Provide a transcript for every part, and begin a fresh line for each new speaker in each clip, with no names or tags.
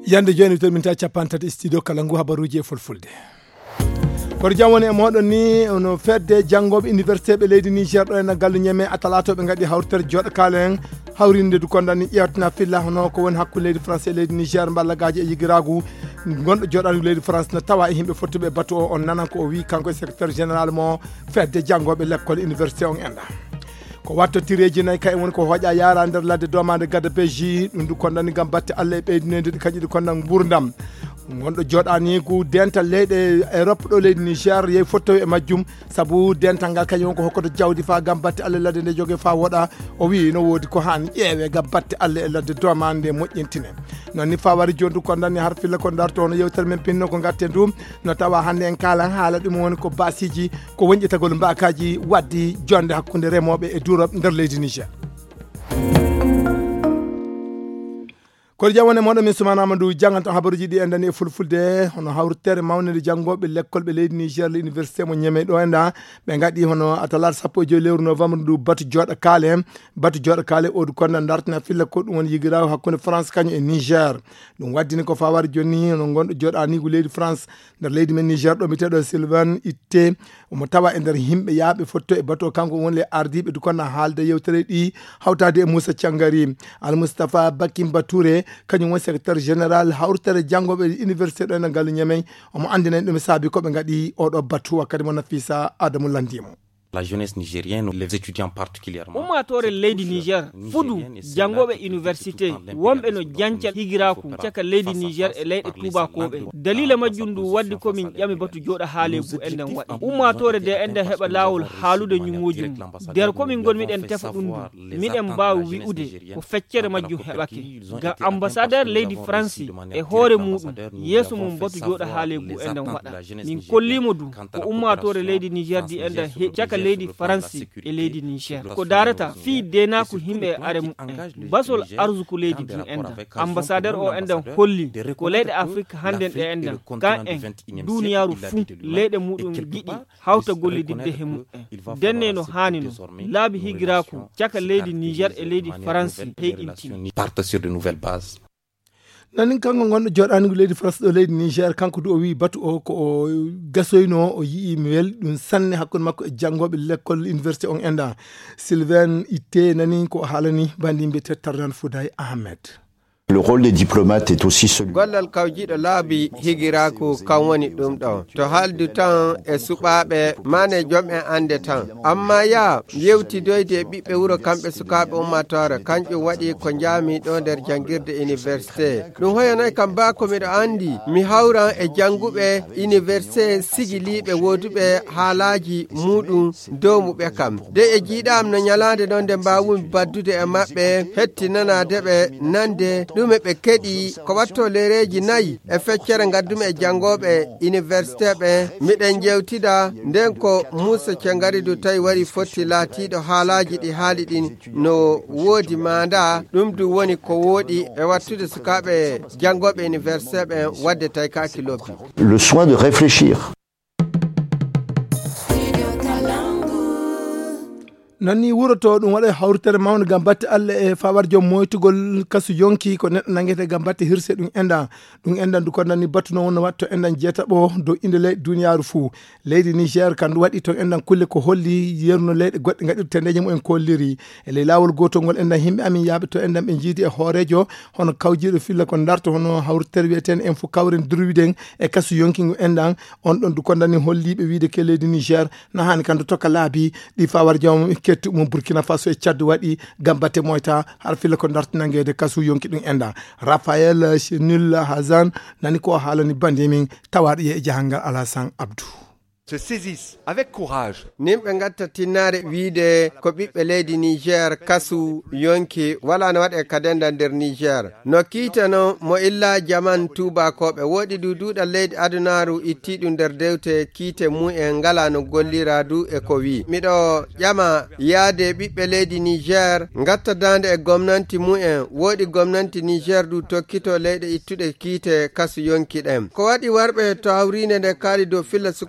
yande joni to min ta capantati studio Kalangu habaruji e fulfulde koto jam woni e moɗon ni no fedde janggoɓe université ɓe leydi Niger ɗo en gallu ñeme atalato ɓe gaɗi hawrtere joɗo kala en hawrinde du kondani ƴewtina filla hono ko woni hakkude leydi France e leydi Niger ballagaji e yigiragu gonɗo joɗani leydi France no tawa e himɓe fottuɓe batu o on nanan ko o wi kanko e secrétaire général mo fedde janggoɓe l'école université on enda ko watto tireji nayi kay woni ko hoƴa yara nder ladde domade gadda PJ ɗum du kondani gam batte Allah e ɓeydinede ɗi kañƴi ɗi kondan gurdam gonɗo joɗani ko dental leyɗe Europe ɗo leydi Niger yeyi fottoy e majjum saabu dental ngal kañum ko hokkoto jawdi fa gam batte Allah ladde nde jogue fa woɗa o wi no wodi ko hani ƴeewe gam batte Allah e ladde domade nde moƴƴintine non ni fa wari joni du kondani har filla ko darto hono yewtere men pinno ko gatten ɗum no tawa hande en kalan haala ɗum woni ko basiji ko wonƴitagol mbakaji waddi jonde hakkude remoɓe e Europe nder leydi Niger kono jawone moɗo min Soumana Amadou janganto habaruji ɗi endani e fulfulde hono hawrtere mawnede janggoɓe l'école ɓe leydi Niger l'université mo ñeme ɗo enda ɓe gaɗi hono atalata 15 lewru novembre ndu batu joɗo kaale odu konda dartina filla ko ɗum woni yigirawo hakkude France kañum e Niger ɗum waddini ko fa wari joni no gonɗo joɗani ko leydi France nder leydi men Niger ɗo miteɗo Sylvain Itte omo tawa e nder himɓe yaaɓe fotto e bateau kanko woni le ardiɓe du konna haalde yewtere ɗi hawtade e Moussa Thiangari Al Moustapha Bakim Batouré kañum woni secrétaire général hawrtere janggoɓe université ɗo ene gallu ñamey omo andina en ɗum saabi koɓe gaɗi oɗo batu wakkati mo Nafisa Adamou landimo
la jeunesse nigérienne, les étudiants particulièrement.
Ummatore leydi Niger fudu jangoɓe université wonɓe no jancal higiraku caka leydi Niger e leyɗe tubakoɓe dalila majjum ndu waddi komin ƴami batu joɗa haalebu enden waɗi ummatore de enden heɓa lawol haalude ñumojum nder komin gon miɗen tefa ɗum du miɗen mbawi wi'ude ko feccere majjum heɓake ga ambassadeur leydi France e hoore muɗum yeeso mum batu joɗa haalebu enden waɗa min kollimo du ko ummatore leydi Niger di enden caka leydi France e leydi Niger ko darata fi dena ko himɓe are basol arzuku leydi din enda ambassadeur o enden holli ko leyɗe Afrique handen ɗe enden kan en duniyaru fu leyɗe muɗum giɗi hawta gollididde he muɗum denne no hani no laabi higiraku caka leydi Niger e leydi France heƴintini
parte sur de nouvelles bases
nanin kanko gonɗo joɗani ko leydi France ɗo leydi Niger kanko du o wi batu o ko o gasoyno o yii mi wel ɗum sanne hakkude makko e janggoɓe l'école université on enda Sylvain Itte nani ko haalani bandimɓe Tarnan Fouday Ahmed.
Le rôle des diplomates est aussi celui.
Gollal kawjiɗo laabi higiraku kan woni ɗum ɗo to haaldu tan e suɓaɓe mane joom en ande tan amma ya yewtidoyde e ɓiɓɓe wuro kamɓe sukaɓe ummatore kanƴum waɗi ko jaami ɗo nder jangirde université ɗum hoyanayi kam ba komiɗo andi mi hawran e janguɓe université sigiliɓe woduɓe haalaji muɗum dowmuɓe kam de e jiiɗam no ñalade ɗon nde mbawumi baddude e maɓɓe hettinanadeɓe nande ɗume ɓe keɗi ko watto lereji nayi e feccere gaddume e jangoɓe université ɓe miɗen jewtida nden ko Moussa Thiangari du tawi wari fotti laatiɗo haalaji ɗi haali ɗin no woodi manda ɗum du woni ko woɗi e wattude sukaɓe jangoɓe université ɓe wadde tawi kakilopi
le soin de réfléchir.
nani wuroto ɗum waɗa hawrtere mawde gam batte Allah e fawar joom moytugol kasu yonki ko neɗɗo nangete gam batte hirse ɗum endan du ko nani battuno wonno watto endan jeetaɓo dow inde leydi duniyaru fou leydi Niger kandu waɗi to endan kulle ko holli yerno leyɗe goɗɗe gaɗirte ndeje mumen kolliri e ley lawol gotol ngol endan himɓe amin yaaɓe to endan ɓe jiidi e hoorejo hono kawjiɗo filla ko darto hono hawrtere wiyeten en fo kawren durwiden e kasu yonki ngu endan on ɗon du kondani holliɓe wiide ke leydi Niger no hani kandu tokka laabi ɗi fawar joom kettu mo Burkina Faso e Tchad waɗi gambate moyta har filla ko dartinangede kasu yonki ɗum enda Raphaël Chenul Hazan nani ko haalani bande min tawaɗo e jahangal Alassane Abdou
se saisissent avec courage.
Nimɓe gatta tinnare wiide ko ɓiɓɓe leydi Niger kasu yonki wala no waɗe kadenda nder Niger no kiitano mo illa jaman tubakoɓe woɗi duuɗal leydi adunaru itti ɗum nder dewte kiite mu'en ngala no gollira du e ko wi miɗo ƴama yaade ɓiɓɓe leydi Niger gatta dande e gomnanti mu'en woɗi gomnanti Niger du tokkito leyɗe ittuɗe kiite kasu yonki ɗen ko waɗi warɓe to hawrine nde kaali dow filla sukaɓe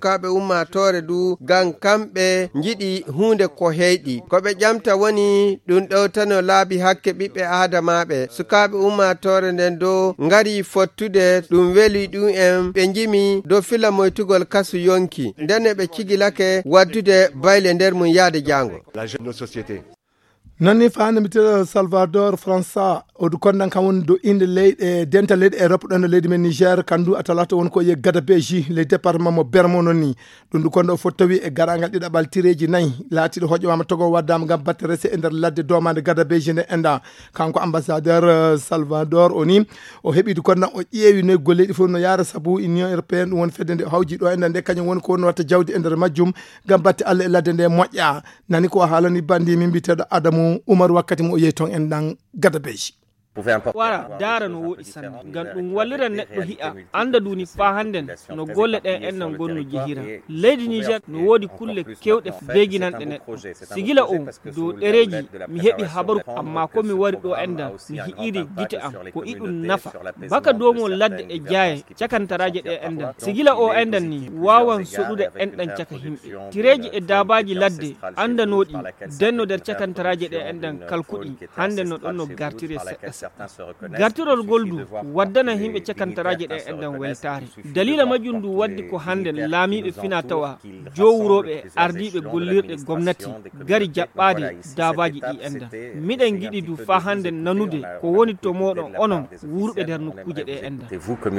ummatore du gan kamɓe jiɗi hunde ko heyɗi koɓe ƴamta woni ɗum ɗowtano laabi hakke ɓiɓɓe adamaɓe sukaɓe ummatore nden do ngari fottude ɗum weli ɗum en ɓe jimi dow fila moytugol kasu yonki ndenne ɓe cigilake waddude bayle nder mum yaade jango
nonni faande mbiyeteɗo Salvador França odu kondan kam woni do inde leyɗe denta leyɗe Europe ɗon no leydi men Niger kandu atalata woni ko ye gada beji le département mo Bermo non ni ɗum du konɗo fo tawi e garagal ɗiɗaɓal tireji nayyi laatiɗo hoƴowama togo waddama gam batte rese e nder ladde domade gada beji nde enda kanko ambassadeur Salvador oni o heeɓi du kondan o ƴeewi noy golleɗi fof no yaara saabu Union européenne ɗum woni fedde nde hawji ɗo enda nde kañum woni ko no watta jawdi e nder majjum gam batte Allah e ladde nde moƴƴa nani ko haalani bandi min mbiteɗo Adamu Umar wakkati mo o yeyi toon en ɗan gada beji
wara dara no woɗi sanne ngam ɗum walliran neɗɗo hi'a anda duni fa hannden no golle ɗen ennan gonno jehira leydi Niger no woodi kulle kewɗe beeginanɗe neɗɗo sigila o dow ɗereji mi heɓi habaru amma ko mi wari ɗo enda mi hiiri gite am ko iɗum nafa baka domo ladde e jaaye cakantaraje ɗe enda sigila o endan ni wawan soɗude enɗan caka himɓe tireji e dabaji ladde andanoɗi denno nder cakantaraje ɗe endan kalkuɗi hande no ɗon no gartire seɗɗa gartirol goldu waddana himɓe cakantaraje ɗe endan weltare dalila majjum ndu waddi ko hande laamiɓe fina tawa jowuroɓe ardiɓe gollirɗe gomnati gari jaɓɓade dabaji ɗi endan miɗen giɗi du fa hande nanude ko woni to moɗon onon wurɓe nder nokkuje ɗe endan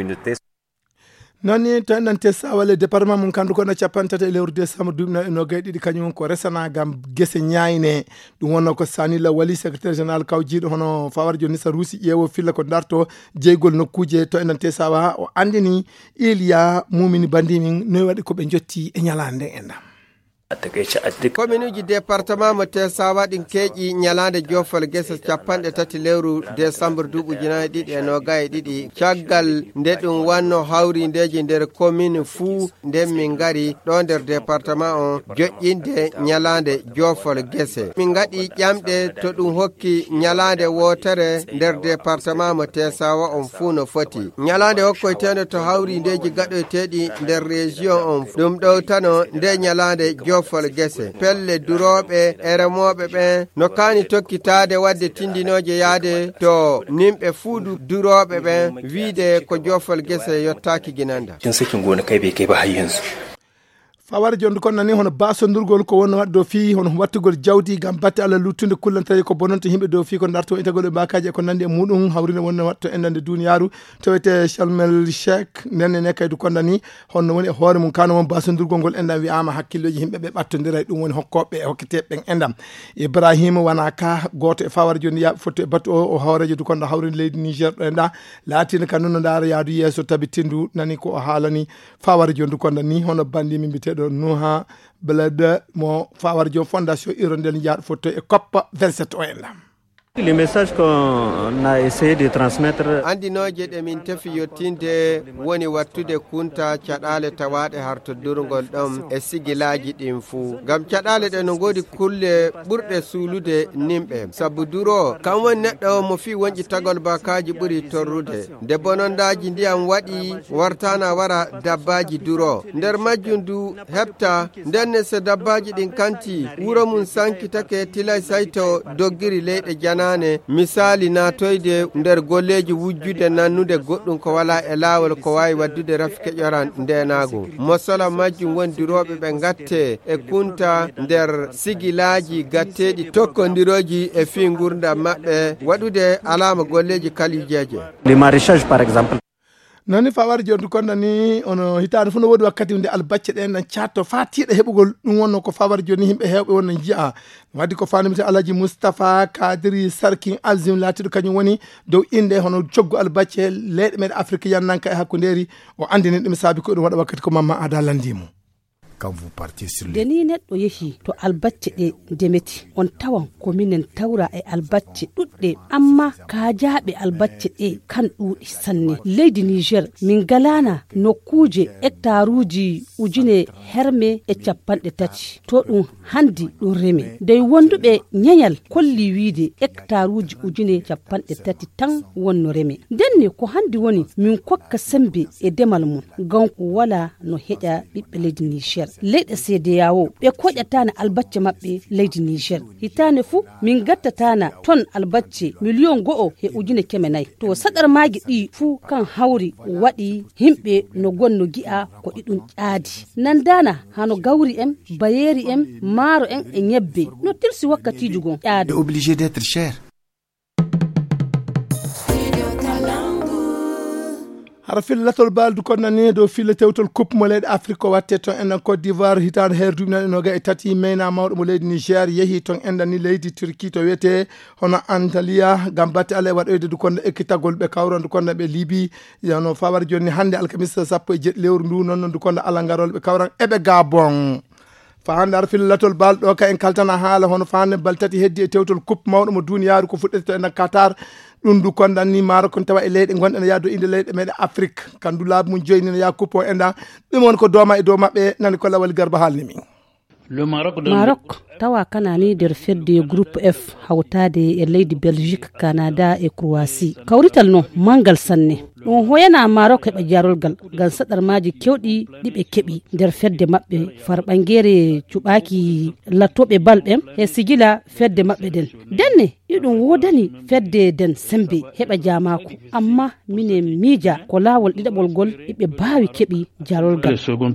nonni to enɗante sawale département mum kandu kono capantata e lewru décembre duuɓi e nogaye ɗiɗi kañum ko resana gam guese ñayne ɗum wonno ko sanila wali secrétaire général kawjiɗo hono fawarjo nissa ruusi ƴeewo filla ko darto jeygol nokkuje to enɗante sawa o andini Iliya Mumini Bandimin noy waɗi koɓe jotti e ñalande enɗam
commune uji département mo Tesawa ɗin keeƴi ñalande jofal guese capanɗe tati lewru décembre duuɓuji ɗiɗi e nogaye ɗiɗi caggal nde ɗum wanno hawrindeji nder commune fuu nden min gari ɗo nder département o joƴƴinde ñalande jofal guese min gaɗi ƴamɗe to ɗum hokki ñalande wotere nder département mo Tesawa on fuu no foti ñalande hokkoytede to hawrindeji gaɗoyteɗi nder région on ɗum ɗowtano nde ñalande jofal gese pelle duroɓe e remoɓe ɓen no kani tokkitade wadde tindinoje yaade to nimɓe fuudu duroɓe ɓen wiide ko jofal gese yottaki ginanda
fawara jonde kon nani hono basodurgol ko wonno wadde do fi hono wattugol jawdi gam batte Allah luttude kullantari ko bononto himɓe do fi ko darto itagol e bakaji e ko nandi e muɗum hawrine wonno watto endande duniyaru tawete Chalmel Cheikh nenne kaydu kondani honno woni e hoore mum kano won basodurgol ngol endam wi'ama hakkilloji himɓe ɓe ɓattodira ɗum woni hokkoɓe e hokketeɓe ɓen endam Ibrahima wana ka goto e fawara joni yaɓe fotto e battu o hawrejo du konno hawrinde leydi Niger ɗo enda laatino kanuno no dara yaadu yesso tabitindu nani ko o haalani fawara joni du kondani hono bandi min mbiteɗo Nuha Blade mo Fawarjo Fondation Hirondelle Ndiar photo et COP 27 OL.
Les messages qu'on a essayé de transmettre
andinoje ɗe min tefi yottinde woni wattude kunta caɗale tawaɗe hartodurgol ɗom e sigilaji ɗin fuu ngam caɗale ɗe no godi kulle ɓurɗe suulude nimɓe sabu duro kam woni neɗɗo mo fi wonƴi tagol bakaji ɓuri torrude nde bonondaji ndiyam waɗi wartana wara dabbaji duro nder majjum du heɓta ndenne so dabbaji ɗin kanti wuro mum sankitake tilay sayto doggiri leyɗe jana misali natoyde nder golleji wujjude nannude goɗɗum ko wala e laawol ko wawi waddude rafike ƴoran ndenago mosola majjum wondiroɓe ɓe gatte e kunta nder sigilaji gatteɗi tokkodiroji e fi gurdam maɓɓe waɗude alama golleji kalijeje
le maraîchage par exemple
nani fawar joni konno ni ono hitande fu no wodi wakkati nde albacce ɗen ɗan catto fa tiiɗa heɓugol ɗum wonno ko fawar joni yimɓe hewɓe wonno jiya waddi ko fanimite Alaji Moustapha Kadiri Sarkin Alzim laatiɗo kañum woni dow inde hono coggu albacce leyɗe meɗe Afrique yannanka e hakkunderi o andini ɗum saabi ko ɗum waɗa wakkati ko Mamma Ada landimo quand vous partez sur le
deni neɗɗo yehi to albacce ɗe ndemeti on tawan ko minen tawra e albacce ɗuɗɗe amma kajaɓe albacce ɗe kan ɗuuɗi sanne leydi Niger min galana nokkuje hectaruji ujune herme e capanɗe tati to ɗum handi ɗum reme dey wonduɓe ñeñal kolli wiide hectaruji ujune capanɗe tati tan wonno reme denne ko handi woni min kokka sembe e demal mum gam wala no heƴa ɓiɓɓe leydi Niger leyɗe CEDEAO ɓe koƴatana albacce maɓɓe leydi Niger hitane fu min gattatana ton albacce million 1.4 to sadar magi ɗi fu kan hawri waɗi himɓe no gonno gi'a ko ɗiɗum ƴaadi nandana hano gawri en bayeri en maaro en e ñebbe no tirsi wakkati jugon ƴaadi
obligé d'être cher.
hara fillatol baldu kon nani do filla tewtol coupe mo leydi Afrique ko watte ton en Côte d'Ivoire hitande her dubina noga e tati mayna mawɗo mo leydi Niger yehi ton endani leydi Turquie to wiyete hono Antalya gam batte ala waɗoyde du konde ekkitagol ɓe kawron du konde ɓe Libye yano fawar joni hande alkamisa 17 lewru ndu non du konde ala garol ɓe kawran eɓe Gabon fa hande ar fillatol balɗo ka en kaltana haala hono fa hande bal tati heddi e tewtol coupe mawɗo mo duniyaaru ko fuɗɗete to en Qatar ɗum du kondanni maaro kon tawa e leyɗe gonɗen yaado inde leyɗe meɗe Afrique kandu laabi mum joyni no ya coupe o enda ɗum woni ko dooma e dow maɓɓe nani ko Lawal Garba haalni min
Maroc tawa kanani nder fedde groupe F hawtade e leydi Belgique Canada e Croatie kawrital no mangal sanne ɗum hoyana Maroc heɓa jarolgal ngam saɗarmaji kewɗi ɗiɓe keɓi nder fedde maɓɓe farɓangere cuɓaki lattoɓe balɓe e sigila fedde maɓɓe den denne iɗum wodani fedde den sembe heɓa jamako amma mine miija ko lawol ɗiɗaɓol gol ɓe bawi keɓi jarolgal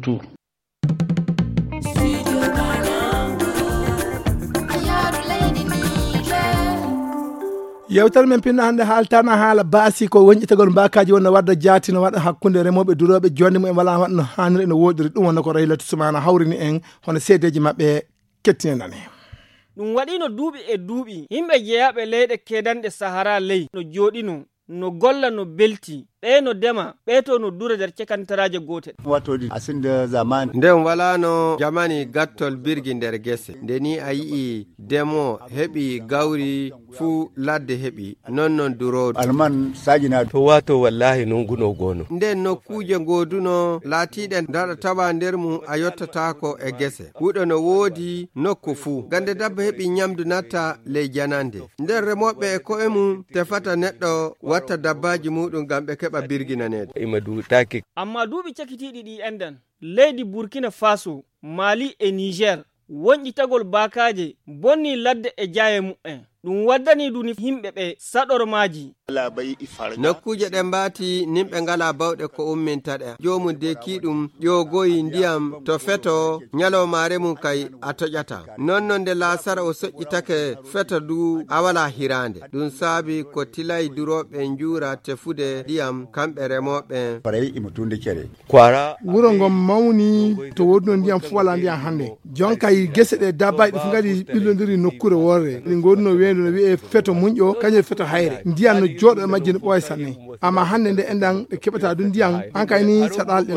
yewtere men pinna hande haaltana haala baasi ko wonƴitagol mbakaji wonno wadda jaati no waɗa hakkude remoɓe duroɓe jonde mum e wala waɗno hanniri no woɗiri ɗum wonno ko Raylatu Soumana hawrini en hono seedeji maɓɓe kettinenani
ɗum waɗino duuɓi e duuɓi yimɓe jeeyaɓe leyɗe kedanɗe Sahara ley no jooɗino no golla no belti ɓe no dema ɓe to no dura nder cekantaraje gotel
watodi asinde zaman
nden walano jamani gattol birgi nder gese nde ni a yi'i demo heɓi gawri fuu ladde heɓi non durodu
alman sajina
to wato wallahi non guno gono
nden nokkuje goduno laatiɗen daɗa tawa nder mum a yottatako e gese wuɗo no woodi nokku fuu gande dabba heɓi nyamdu natta ley janande nden remoɓe e ko'e mum tefata neɗɗo watta dabbaji muɗum gam ɓe keɓa birginanede
amma duuɓi cakitiɗi ɗi endan leydi Burkina Faso Mali e Niger wonƴitagol bakaje bonni ladde e jaye mu'en ɗum waddani duni himɓe ɓe saɗormaji
nokkuje ɗe mbati nimɓe ngala bawɗe ko ummintaɗe jomum deki ɗum ƴogoyi ndiyam to feto ñalawmare mum kay a toƴata nonnon nde lasara o soƴƴitake feta du a wala hirande ɗum saabi ko tilay duroɓe juura tefude ndiyam kamɓe remoɓe
kwara wuro ngon mawni to wodno ndiyam fu wala ndiyam hande jonkay gese ɗe dabbaji ɗi fu ngadi ɓillodiri nokkure worre ɗi gonno no wiye feto munƴo kañum feto hayre ndiyam no jooɗo e majji no ɓooya sanne amma hande nde enɗan ɓe keɓata ɗum ndiyam hankayni saɗalɗe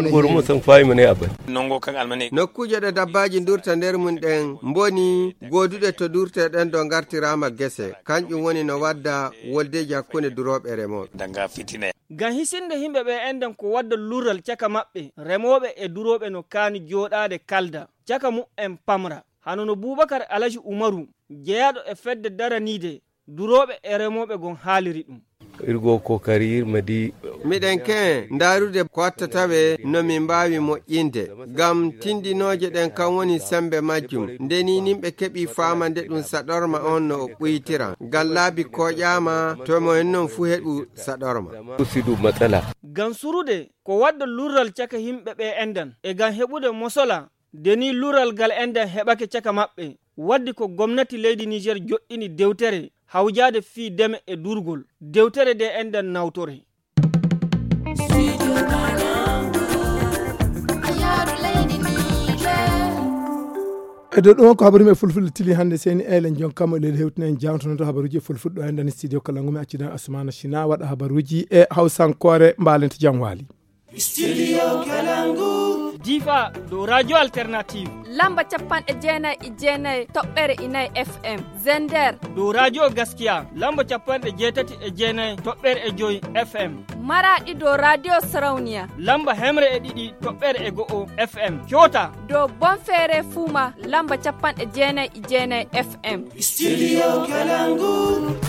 nokkuje ɗe dabbaji durta nder mum ɗen mboni goduɗe to durte ɗen ɗo gartirama gese kanƴum woni no wadda woldeji hakkunde duroɓe remoɓe
ngam hisinde himɓe ɓe enɗan ko wadda lural caka maɓɓe remoɓe e duroɓe no kaani jooɗade kalda caka mu'en pamra hano no Boubacar Alaji Umaru jeyaɗo e fedde daranide duroɓe e remoɓe gon haaliri ɗum
irgo kokari madi
miɗen ke ndarude ko wattataɓe no min mbawi moƴƴinde gam tindinoje ɗen kan woni sembe majjum ndeni nimɓe keɓi famande ɗum saɗorma on no o ɓuytira gam laabi koƴama to mo en noon fu heɓu saɗorma
usidu matsala
gam surude ko wadda lurral caka himɓe ɓe endan e gam heɓude mosola deni lural gal endan heɓake caka maɓɓe waddi ko gomnati leydi Niger joɗɗini dewtere hawjade fi deme e durgol dewtere de endan nawtore
e dow ɗum ko habaruji e fulfulde tili hande seni elen jonkama leydi hewtinen jawtonoto habaruji e fulfulɗo endan studio Kalangumi accidan Asmana China waɗa habaruji e hawsankore mbalenta jam waali
studio Kalangu
Difa do radio alternative
lamba 99.9 toɓɓere inayi FM Zender
do radio gaskiya lamba 89.9 toɓɓere e joyi FM
Maradi do radio Sarauniya
lamba hemre e ɗiɗi toɓɓere e go'o FM Kyota
do Bonfere Fuma lamba 99.9 FM
studio Kalangu